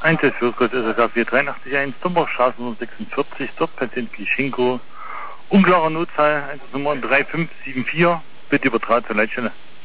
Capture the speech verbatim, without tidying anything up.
Einzelführkurs S S K vier drei acht eins, Dombachstraße Nummer sechsundvierzig, dort Patient Klischenko. Unklarer Notfall, Nummer drei fünf sieben vier, bitte über Draht zur Leitstelle.